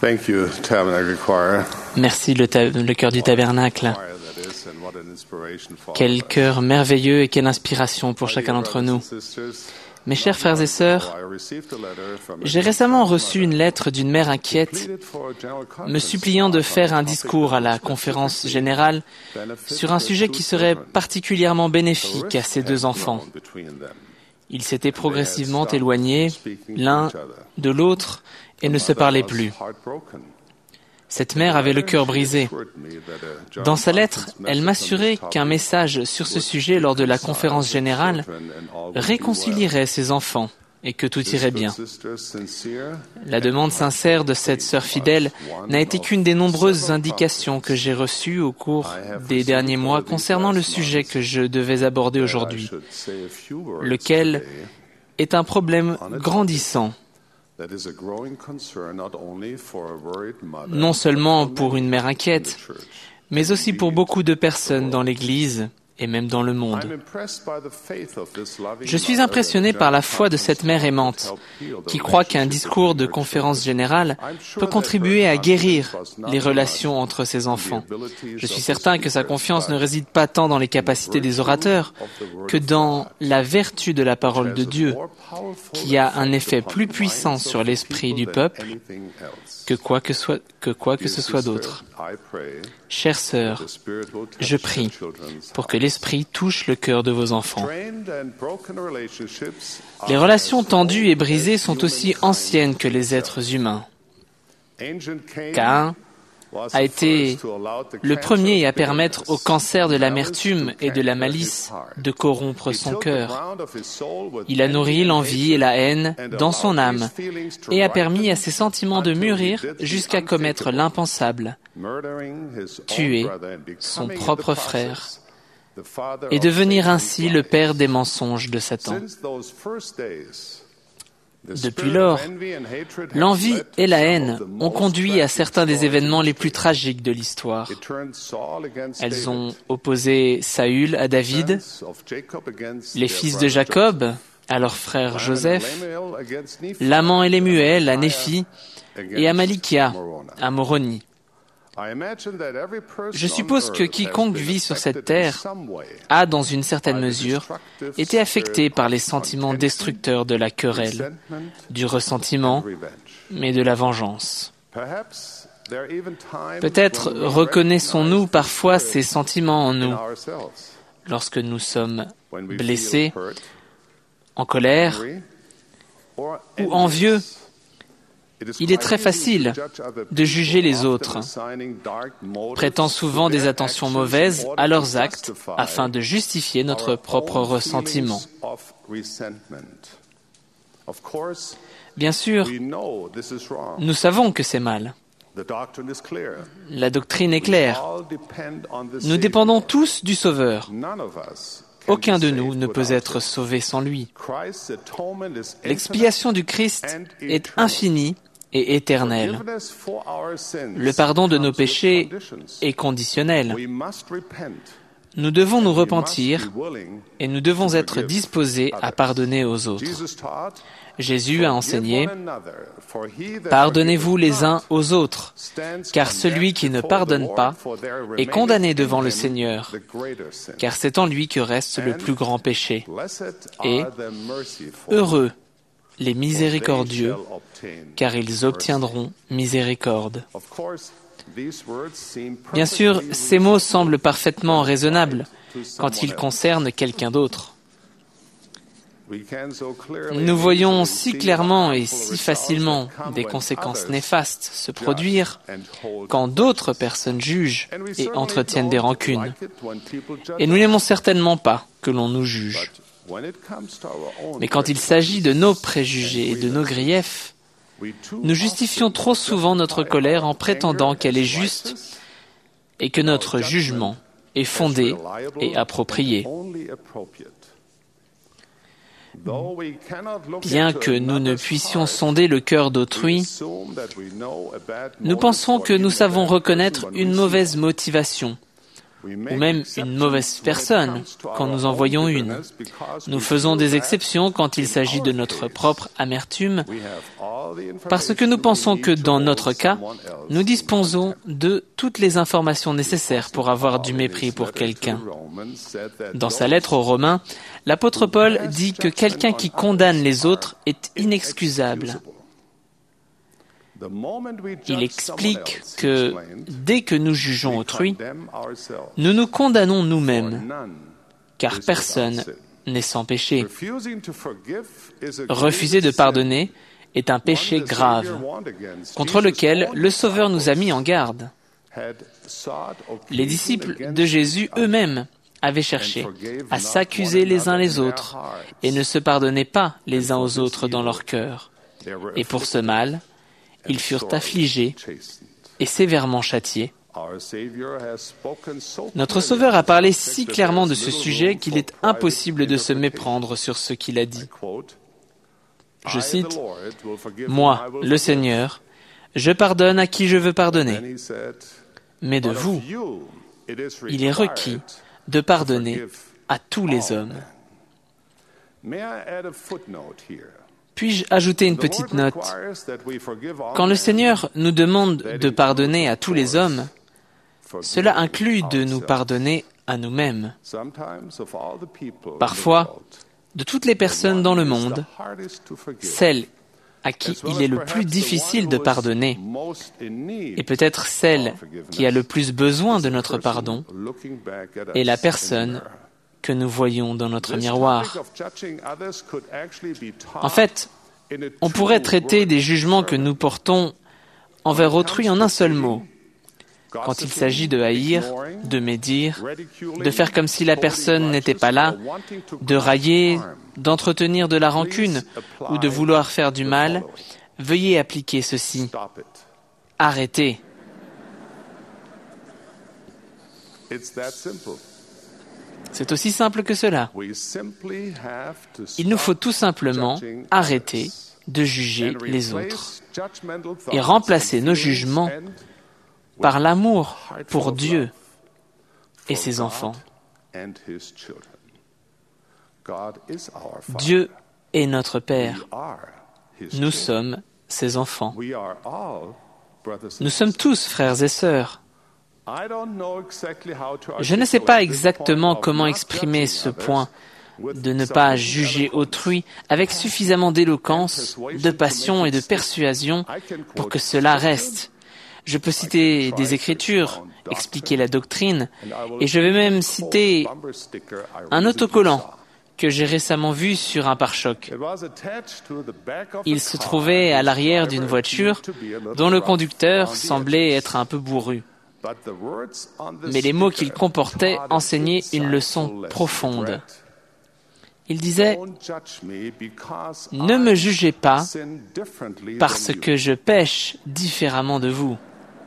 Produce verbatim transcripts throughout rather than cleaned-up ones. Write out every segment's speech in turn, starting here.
Thank you, Tabernacle Choir. Merci le, ta- le cœur du tabernacle. Quel cœur merveilleux et quelle inspiration pour chacun d'entre nous. Mes chers frères et sœurs, j'ai récemment reçu une lettre d'une mère inquiète me suppliant de faire un discours à la conférence générale sur un sujet qui serait particulièrement bénéfique à ses deux enfants. Ils s'étaient progressivement éloignés l'un de l'autre et ne se parlaient plus. Cette mère avait le cœur brisé. Dans sa lettre, elle m'assurait qu'un message sur ce sujet lors de la conférence générale réconcilierait ses enfants et que tout irait bien. La demande sincère de cette sœur fidèle n'a été qu'une des nombreuses indications que j'ai reçues au cours des derniers mois concernant le sujet que je devais aborder aujourd'hui, lequel est un problème grandissant, non seulement pour une mère inquiète, mais aussi pour beaucoup de personnes dans l'Église et même dans le monde. Je suis impressionné par la foi de cette mère aimante, qui croit qu'un discours de conférence générale peut contribuer à guérir les relations entre ses enfants. Je suis certain que sa confiance ne réside pas tant dans les capacités des orateurs que dans la vertu de la parole de Dieu, qui a un effet plus puissant sur l'esprit du peuple que quoi que, soit, que quoi que ce soit d'autre. Chères sœurs, je prie pour que l'Esprit touche le cœur de vos enfants. Les relations tendues et brisées sont aussi anciennes que les êtres humains. Caïn a été le premier à permettre au cancer de l'amertume et de la malice de corrompre son cœur. Il a nourri l'envie et la haine dans son âme et a permis à ses sentiments de mûrir jusqu'à commettre l'impensable, tuer son propre frère et devenir ainsi le père des mensonges de Satan. Depuis lors, l'envie et la haine ont conduit à certains des événements les plus tragiques de l'histoire. Elles ont opposé Saül à David, les fils de Jacob à leur frère Joseph, Laman et Lemuel à Néphi et Amalikia à Moroni. Je suppose que quiconque vit sur cette terre a, dans une certaine mesure, été affecté par les sentiments destructeurs de la querelle, du ressentiment, mais de la vengeance. Peut-être reconnaissons-nous parfois ces sentiments en nous, lorsque nous sommes blessés, en colère ou envieux. Il est très facile de juger les autres, prêtant souvent des attentions mauvaises à leurs actes afin de justifier notre propre ressentiment. Bien sûr, nous savons que c'est mal. La doctrine est claire. Nous dépendons tous du Sauveur. Aucun de nous ne peut être sauvé sans lui. L'expiation du Christ est infinie et éternelle. Le pardon de nos péchés est conditionnel. Nous devons nous repentir et nous devons être disposés à pardonner aux autres. Jésus a enseigné « Pardonnez-vous les uns aux autres, car celui qui ne pardonne pas est condamné devant le Seigneur, car c'est en lui que reste le plus grand péché. Et heureux les miséricordieux, car ils obtiendront miséricorde. » Bien sûr, ces mots semblent parfaitement raisonnables quand ils concernent quelqu'un d'autre. Nous voyons si clairement et si facilement des conséquences néfastes se produire quand d'autres personnes jugent et entretiennent des rancunes. Et nous n'aimons certainement pas que l'on nous juge. Mais quand il s'agit de nos préjugés et de nos griefs, nous justifions trop souvent notre colère en prétendant qu'elle est juste et que notre jugement est fondé et approprié. Bien que nous ne puissions sonder le cœur d'autrui, nous pensons que nous savons reconnaître une mauvaise motivation ou même une mauvaise personne quand nous en voyons une. Nous faisons des exceptions quand il s'agit de notre propre amertume, parce que nous pensons que dans notre cas, nous disposons de toutes les informations nécessaires pour avoir du mépris pour quelqu'un. Dans sa lettre aux Romains, l'apôtre Paul dit que quelqu'un qui condamne les autres est inexcusable. Il explique que dès que nous jugeons autrui, nous nous condamnons nous-mêmes, car personne n'est sans péché. Refuser de pardonner est un péché grave, contre lequel le Sauveur nous a mis en garde. Les disciples de Jésus eux-mêmes avaient cherché à s'accuser les uns les autres et ne se pardonnaient pas les uns aux autres dans leur cœur. Et pour ce mal, ils furent affligés et sévèrement châtiés. Notre Sauveur a parlé si clairement de ce sujet qu'il est impossible de se méprendre sur ce qu'il a dit. Je cite, « Moi, le Seigneur, je pardonne à qui je veux pardonner. Mais de vous, il est requis de pardonner à tous les hommes. » Puis-je ajouter une petite note? Quand le Seigneur nous demande de pardonner à tous les hommes, cela inclut de nous pardonner à nous-mêmes. Parfois, de toutes les personnes dans le monde, celle à qui il est le plus difficile de pardonner, et peut-être celle qui a le plus besoin de notre pardon, est la personne que nous voyons dans notre miroir. En fait, on pourrait traiter des jugements que nous portons envers autrui en un seul mot. Quand il s'agit de haïr, de médire, de faire comme si la personne n'était pas là, de railler, d'entretenir de la rancune ou de vouloir faire du mal, veuillez appliquer ceci. Arrêtez. C'est aussi simple que cela. Il nous faut tout simplement arrêter de juger les autres et remplacer nos jugements par l'amour pour Dieu et ses enfants. Dieu est notre Père. Nous sommes ses enfants. Nous sommes tous frères et sœurs. Je ne sais pas exactement comment exprimer ce point de ne pas juger autrui avec suffisamment d'éloquence, de passion et de persuasion pour que cela reste. Je peux citer des écritures, expliquer la doctrine, et je vais même citer un autocollant que j'ai récemment vu sur un pare-choc. Il se trouvait à l'arrière d'une voiture dont le conducteur semblait être un peu bourru. Mais les mots qu'il comportait enseignaient une leçon profonde. Il disait « Ne me jugez pas parce que je pêche différemment de vous. »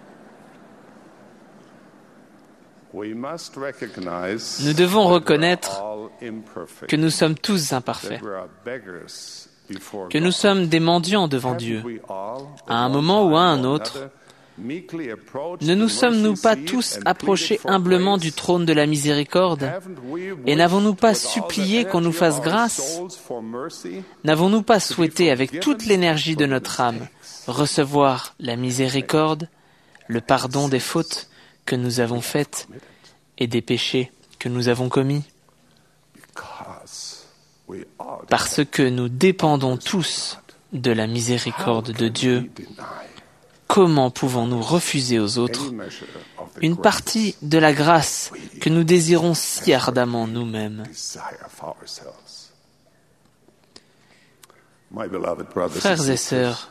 Nous devons reconnaître que nous sommes tous imparfaits, que nous sommes des mendiants devant Dieu. À un moment ou à un autre, ne nous sommes-nous pas tous approchés humblement du trône de la miséricorde et n'avons-nous pas supplié qu'on nous fasse grâce? N'avons-nous pas souhaité avec toute l'énergie de notre âme recevoir la miséricorde, le pardon des fautes que nous avons faites et des péchés que nous avons commis? Parce que nous dépendons tous de la miséricorde de Dieu, comment pouvons-nous refuser aux autres une partie de la grâce que nous désirons si ardemment nous-mêmes? Frères et sœurs,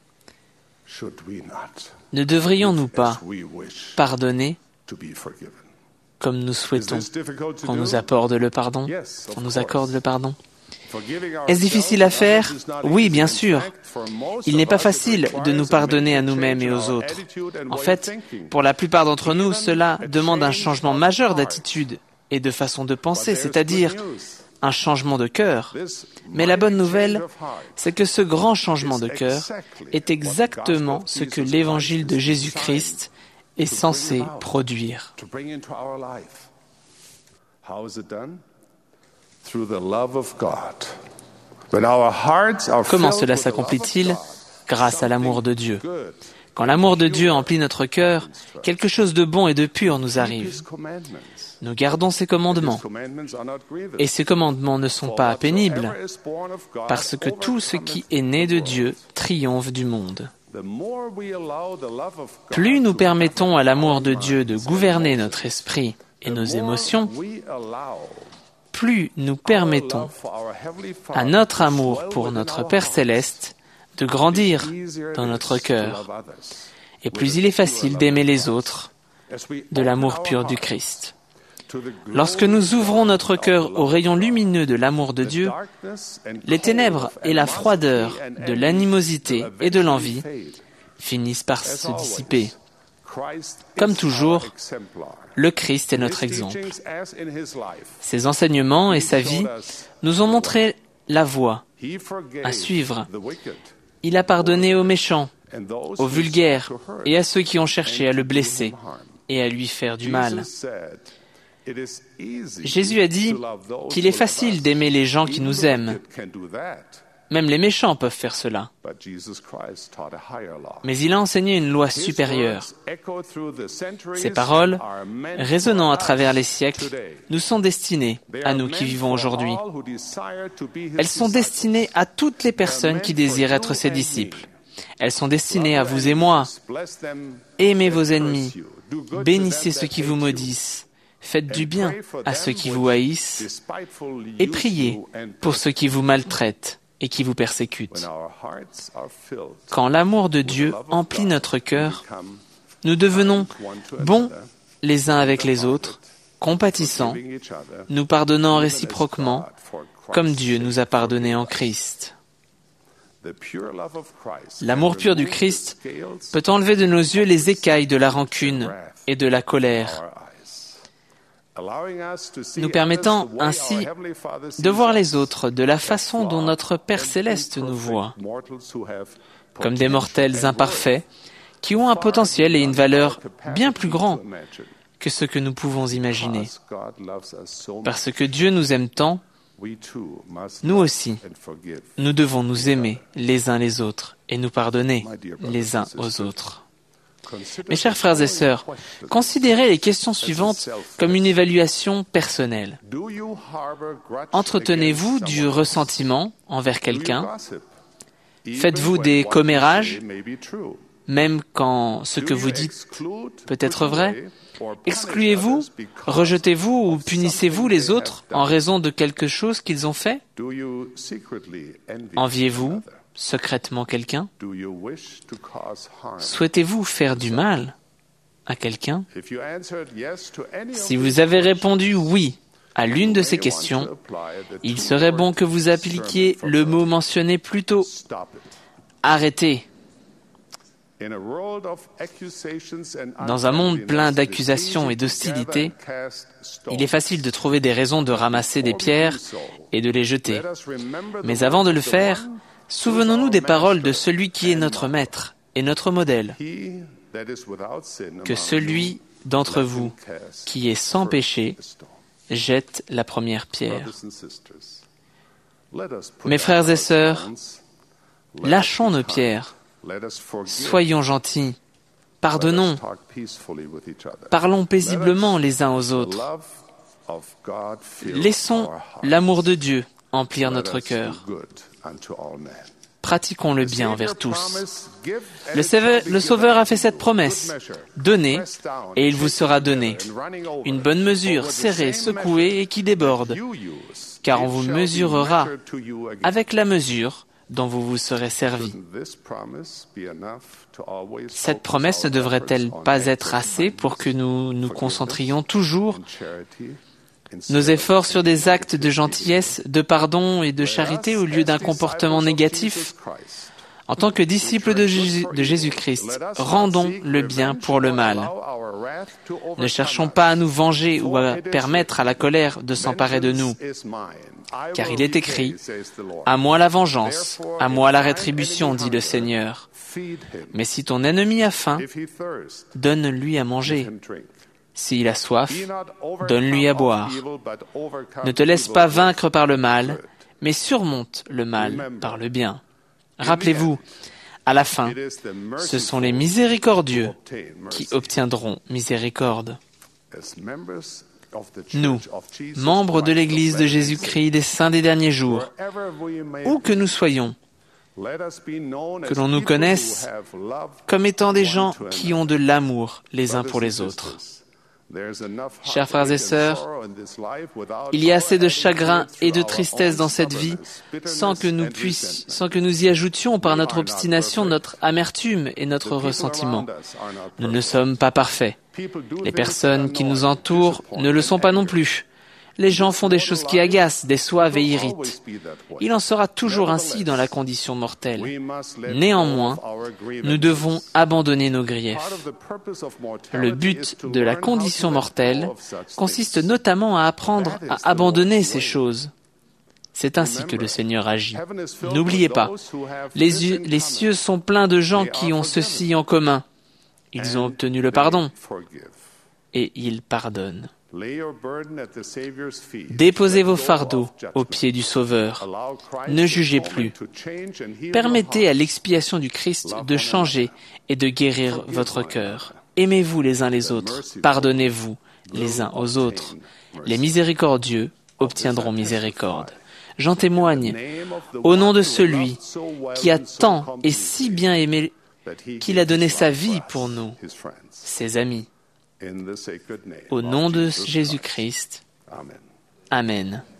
ne devrions-nous pas pardonner comme nous souhaitons qu'on nous accorde le pardon, qu'on nous accorde le pardon? Est-ce difficile à faire? Oui, bien sûr. Il n'est pas facile de nous pardonner à nous-mêmes et aux autres. En fait, pour la plupart d'entre nous, cela demande un changement majeur d'attitude et de façon de penser, c'est-à-dire un changement de cœur. Mais la bonne nouvelle, c'est que ce grand changement de cœur est exactement ce que l'Évangile de Jésus-Christ est censé produire. Comment cela s'accomplit-il? Grâce à l'amour de Dieu. Quand l'amour de Dieu emplit notre cœur, quelque chose de bon et de pur nous arrive. Nous gardons ses commandements. Et ces commandements ne sont pas pénibles, parce que tout ce qui est né de Dieu triomphe du monde. Plus nous permettons à l'amour de Dieu de gouverner notre esprit et nos émotions, plus nous permettons à notre amour pour notre Père céleste de grandir dans notre cœur. Et plus il est facile d'aimer les autres de l'amour pur du Christ. Lorsque nous ouvrons notre cœur aux rayons lumineux de l'amour de Dieu, les ténèbres et la froideur de l'animosité et de l'envie finissent par se dissiper. Comme toujours, le Christ est notre exemple. Ses enseignements et sa vie nous ont montré la voie à suivre. Il a pardonné aux méchants, aux vulgaires et à ceux qui ont cherché à le blesser et à lui faire du mal. Jésus a dit qu'il est facile d'aimer les gens qui nous aiment. Même les méchants peuvent faire cela. Mais il a enseigné une loi supérieure. Ces paroles, résonnant à travers les siècles, nous sont destinées à nous qui vivons aujourd'hui. Elles sont destinées à toutes les personnes qui désirent être ses disciples. Elles sont destinées à vous et moi. Aimez vos ennemis, bénissez ceux qui vous maudissent, faites du bien à ceux qui vous haïssent et priez pour ceux qui vous maltraitent et qui vous persécutent. Quand l'amour de Dieu emplit notre cœur, nous devenons bons les uns avec les autres, compatissants, nous pardonnant réciproquement, comme Dieu nous a pardonnés en Christ. L'amour pur du Christ peut enlever de nos yeux les écailles de la rancune et de la colère, nous permettant ainsi de voir les autres de la façon dont notre Père céleste nous voit, comme des mortels imparfaits qui ont un potentiel et une valeur bien plus grands que ce que nous pouvons imaginer. Parce que Dieu nous aime tant, nous aussi, nous devons nous aimer les uns les autres et nous pardonner les uns aux autres. Mes chers frères et sœurs, considérez les questions suivantes comme une évaluation personnelle. Entretenez-vous du ressentiment envers quelqu'un? Faites-vous des commérages, même quand ce que vous dites peut être vrai? Excluez-vous, rejetez-vous ou punissez-vous les autres en raison de quelque chose qu'ils ont fait? Enviez-vous secrètement quelqu'un? Souhaitez-vous faire du mal à quelqu'un? Si vous avez répondu oui à l'une de ces questions, il serait bon que vous appliquiez le mot mentionné plus tôt. Arrêtez. Dans un monde plein d'accusations et d'hostilité, il est facile de trouver des raisons de ramasser des pierres et de les jeter. Mais avant de le faire, souvenons-nous des paroles de celui qui est notre maître et notre modèle. Que celui d'entre vous qui est sans péché jette la première pierre. Mes frères et sœurs, lâchons nos pierres. Soyons gentils, pardonnons, parlons paisiblement les uns aux autres. Laissons l'amour de Dieu emplir notre cœur. Pratiquons le bien envers tous. Le Sauveur, le Sauveur a fait cette promesse. Donnez, et il vous sera donné. Une bonne mesure, serrée, secouée et qui déborde. Car on vous mesurera avec la mesure dont vous vous serez servi. Cette promesse ne devrait-elle pas être assez pour que nous nous concentrions toujours nos efforts sur des actes de gentillesse, de pardon et de charité au lieu d'un comportement négatif? En tant que disciples de, Jésus, de Jésus-Christ, rendons le bien pour le mal. Ne cherchons pas à nous venger ou à permettre à la colère de s'emparer de nous. Car il est écrit, « À moi la vengeance, à moi la rétribution, dit le Seigneur. Mais si ton ennemi a faim, donne-lui à manger. S'il a soif, donne-lui à boire. Ne te laisse pas vaincre par le mal, mais surmonte le mal par le bien. Rappelez-vous, à la fin, ce sont les miséricordieux qui obtiendront miséricorde. Nous, membres de l'Église de Jésus-Christ des Saints des derniers jours, où que nous soyons, que l'on nous connaisse comme étant des gens qui ont de l'amour les uns pour les autres. Chers frères et sœurs, il y a assez de chagrin et de tristesse dans cette vie sans que nous puissions, sans que nous y ajoutions par notre obstination notre amertume et notre ressentiment. Nous ne sommes pas parfaits. Les personnes qui nous entourent ne le sont pas non plus. Les gens font des choses qui agacent, déçoivent et irritent. Il en sera toujours ainsi dans la condition mortelle. Néanmoins, nous devons abandonner nos griefs. Le but de la condition mortelle consiste notamment à apprendre à abandonner ces choses. C'est ainsi que le Seigneur agit. N'oubliez pas, les, yeux, les cieux sont pleins de gens qui ont ceci en commun. Ils ont obtenu le pardon et ils pardonnent. Déposez vos fardeaux aux pieds du Sauveur. Ne jugez plus. Permettez à l'expiation du Christ de changer et de guérir votre cœur. Aimez-vous les uns les autres. Pardonnez-vous les uns aux autres. Les miséricordieux obtiendront miséricorde. J'en témoigne au nom de celui qui a tant et si bien aimé qu'il a donné sa vie pour nous, ses amis. Au nom de Jésus-Christ. Amen.